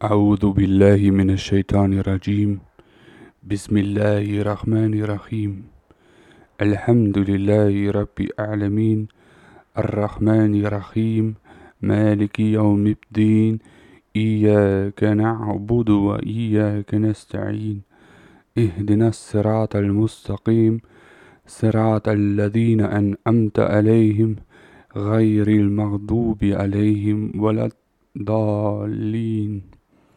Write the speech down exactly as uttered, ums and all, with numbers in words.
أعوذ بالله من الشيطان الرجيم. بسم الله الرحمن الرحيم. الحمد لله رب العالمين، الرحمن الرحيم، مالك يوم الدين. إياك نعبد وإياك نستعين. اهدنا الصراط المستقيم، صراط الذين أنعمت عليهم غير المغضوب عليهم ولا الضالين.